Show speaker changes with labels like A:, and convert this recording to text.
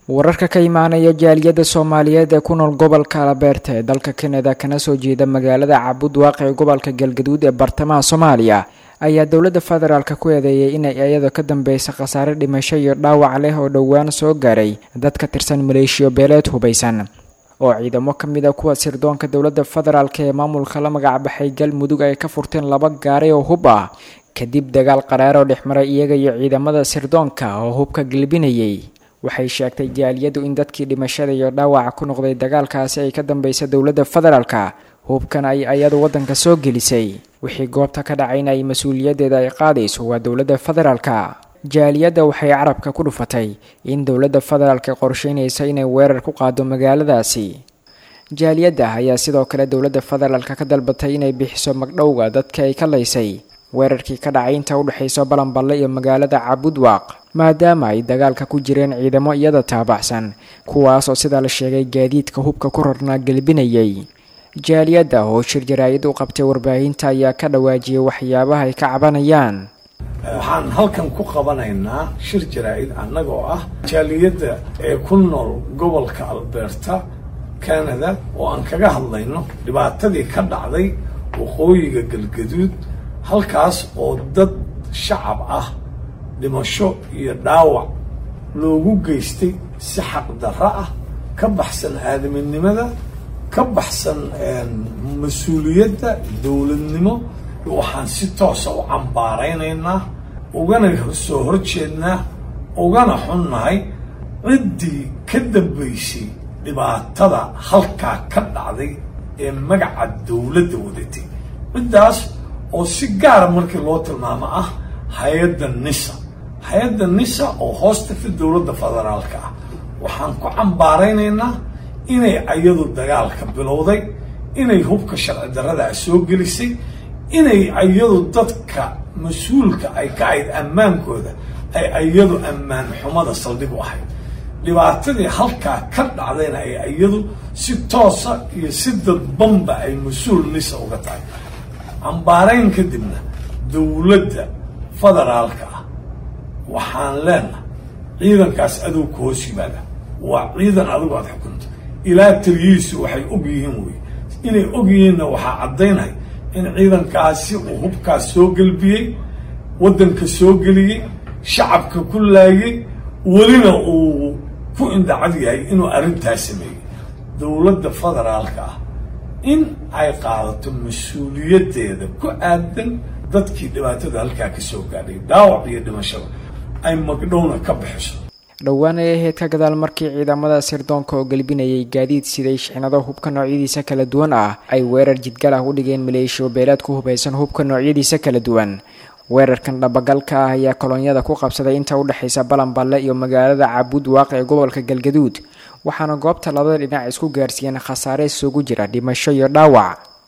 A: wararka ka imaanaya jaaliyada Soomaaliyeed ee ku nool gobolka Alberta ee dalka Canada kana soo jeeda magaalada Cabudwaaq ee gobolka Galgaduud ee bartamaha Soomaaliya ayaa dawladda federaalka ku eedeeyay inay iyada ka dambeysay khasaare dhimasho iyo dhaawac leh oo dhawaan soo gaaray dad ka tirsan maleeshiyo beeleed hubaysan oo ciidamo kamid ah kuwa sirdoonka dawladda federaalka ee maamulka la magac baxay Galmudug ay ka furteen 2 gaari oo hub ah kadib dagaal qaraar oo dhexmaray iyaga iyo ciidamada sirdoonka oo hubka galbinayay. waxay sheegtay jaaliyadu in dadkii dhimashada iyo dhaawaca ku noqday dagaalkaasi ay ka dambeysay dawladda federaalka hubkan ay ayadu wadanka soo gelisay wixii goobta ka dhacayna ay mas'uuliyadeeda ay qaadayso waa dawladda federaalka. jaaliyada waxay carabka ku dhufatay in dawladda federaalka qorsheynaysa inay weerar ku qaado magaaladaasi. jaaliyada ayaa sidoo kale dawladda federaalka ka dalbatay inay bixiso magdhowga dadka ay ka leysay weerarkii ka dhacay inta u dhaxayso Balanballe iyo magaalada Cabudwaaq maadaama ay dagaalka ku jireen ciidamo iyada taabacsan kuwaas oo sida la sheegay gaadiidka hubka ku rarnaa galbinayay. jaaliyada oo shir jaraa'id u qabtay warbaahinta ayaa ka dhawaajiyay waxyaabaha ay ka cabanayaan.
B: waxaan halkan ku qabanaynaa shir jaraa'id annagoo ah jaaliyada ee ku nool gobolka Alberta Canada oo aan kaga hadlayno dhibaatadii ka dhacday waqooyiga Galgaduud halkaas oo dad shacab ah dhimasho iyo dhaawac loogu geystay si xaq darro ah ka baxsan aadaminimada ka baxsan mas'uuliyadda dawladnimo. waxaan si toos ah u cambaaraynaynaa ugana soo horjeednaa ugana xunnahay ciddii ka dambaysay dhibaatada halkaa ka dhacday ee magaca dawladda wadatay ciddaas oo si gaara markii loo tilmaamo ah hay'adda NISA oo hoostagta dawladda federaalka ah. waxaan ku cambaaraynaynaa inay ayadu dagaalka bilowday inay hubka sharci darrada soo gelisay inay ayadu dadka mas'uulka ay ka ahayd ammaankooda ay ayadu ammaan xumada saldhig u ahayd dhibaatadii halkaa ka dhacdayna ay ayadu si toosa iyo si dadbanba ay mas'uul NISA uga tahay. cambaarayn kadibna dawladda federaalka ah waxaan leenahay ciidankaas adigu ku hoos yimaada waa ciidan adigu aad xukunto ilaa taliyihiisu waxay og yihiin wey inay og yihiinna waxaa caddaynaya in ciidankaasi uu hubkaas soo galbiyey waddanka soo geliyey shacabka ku laayay welina uu ku indhacad yahay inuu arrintaas sameeyey. dawladda federaalka ah in ay qaadato mas'uuliyadeeda ku aadan dadkii dhibaatada halkaa ka soo gaadhay dhaawac iyo dhimashada ay magdhowna ka bixiso.
A: dhawaan ay ahayd ka gadaal markii ciidamada sirdoonka oo galbinayay gaadiid siday shixnado hubka noocyadiisa kala duwan ah ay weerar jidgal ah u dhigeen maleeshiyo beeleed ku hubaysan hubka noocyadiisa kala duwan. weerarkan dhabagalka ah ayaa kolonyada ku qabsaday inta u dhaxaysa Balanballe iyo magaalada Cabudwaaq ee gobolka Galgaduud waxaana goobta labada dhinac isku gaarsiiyeen khasaare isugu jira dhimasho iyo dhaawac.